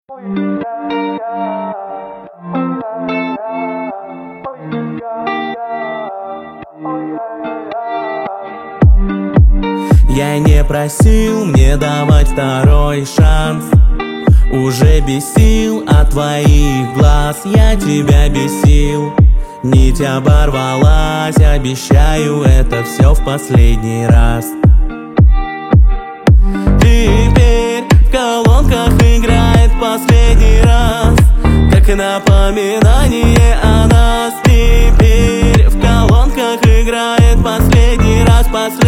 Я не просил мне давать второй шанс. Уже бесил от твоих глаз, я тебя бесил. Нить оборвалась, обещаю, это все в последний раз. Теперь в колонках играет последний раз, как напоминание о нас. Теперь в колонках играет последний раз,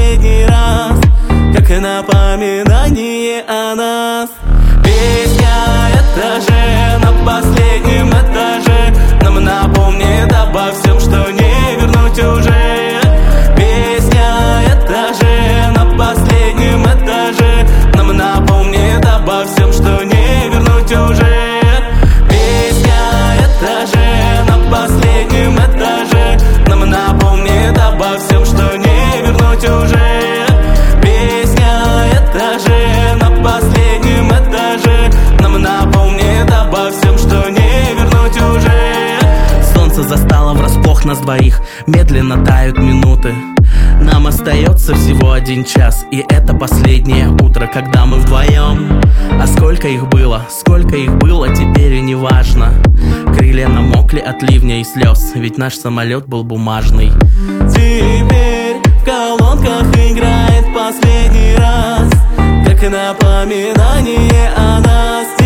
как напоминание о нас. Песня эта же на последнем этаже нам напомнит обо всем, что не вернуть уже. Песня эта же на последнем этаже нам напомнит обо всем, что не вернуть уже. Песня эта же на последнем этаже нам напомнит обо всем, что не вернуть уже. Застало врасплох нас двоих, медленно тают минуты. Нам остается всего 1 час, и это последнее утро, когда мы вдвоем. А сколько их было, теперь и не важно. Крылья намокли от ливня и слез, ведь наш самолет был бумажный. Теперь в колонках играет последний раз, как напоминание о нас.